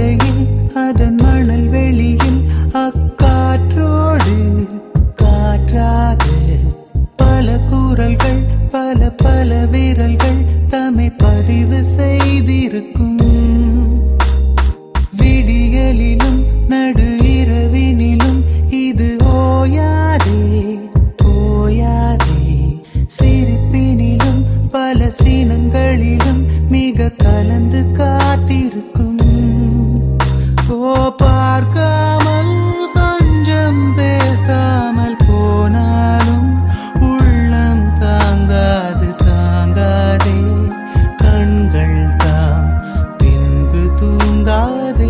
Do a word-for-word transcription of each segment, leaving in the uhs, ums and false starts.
கரையில் அதன் மணல் வெளியில் அக்காற்றோடு காற்றாக பல குரல்கள் பல பல விரல்கள் தம்மை பதிவு செய்திருக்கும். விடியலிலும் நடு இரவினிலும் இது ஓயாதே ஓயாதே. சிரிப்பினிலும் பல சீனங்களிலும் மிக கலந்து காத்திருக்கும். ஓ பார்க்காமல் கொஞ்சம் பேசாமல் போனாலும் உள்ளம் தாங்காது தாங்காதே. கண்கள் தாம் பின்பு தூங்காதே.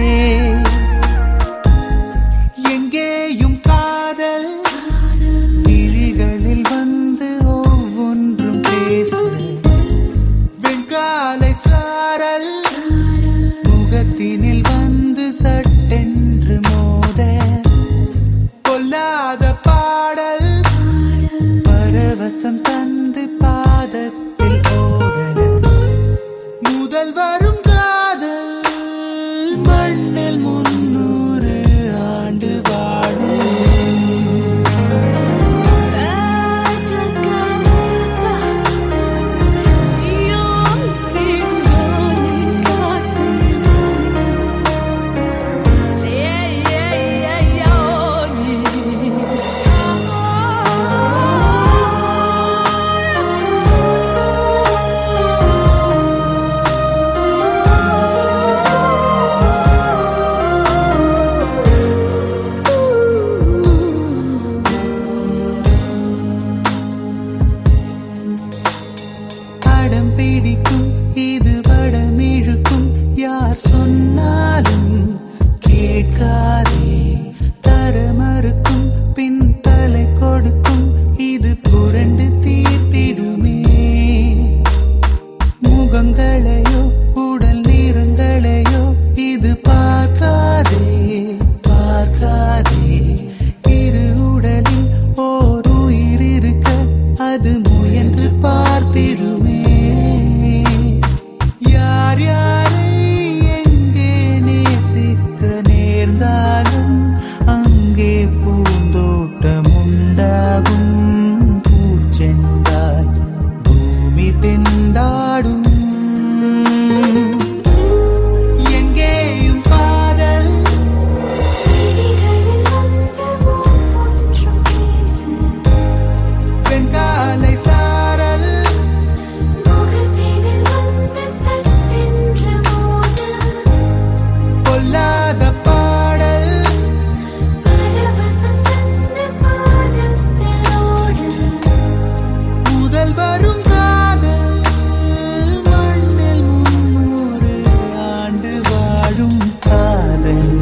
எங்கேயும் காதல் விழிகளில் வந்து ஒவ்வொன்றும் பேச. வெண்காலை சாரல் முகத்தினில் வந்து சட்டென்று மோத. பொல்லாத பாடல் பரவசம் தந்து பாதத்தில் ஓட. முதல் வரும் காதல் மண்ணில் முன்னூறு ஆண்டு வாழும். அடம் பிடிக்கும் இது வடமிழுக்கும். யார் சொன்னாலும் கேட்காதே. தர மறுக்கும் பின் தலை கொடுக்கும். இது புரண்டு தீர்த்திடுமே. முகங்களையோ உடல் நிறங்களையோ இது பார்க்காதே பார்க்காதே. இரு உடலில் ஓர் உயிர் இருக்க அது முயன்று பார்த்திடுமே. யார் யாரை எங்கே நேசிக்க நேர்ந்தாலும் அங்கே பூந்தோட்டம் உண்டாகும். பூச்செண்டால் பூமி திண்டாடும். எங்கேயும் காதல் வெண்காலை சாரல் பொல்லாத பாடல் முதல் வரும் காதல் மண்ணில் முன்னூறு ஆண்டு வாழும் காதல்.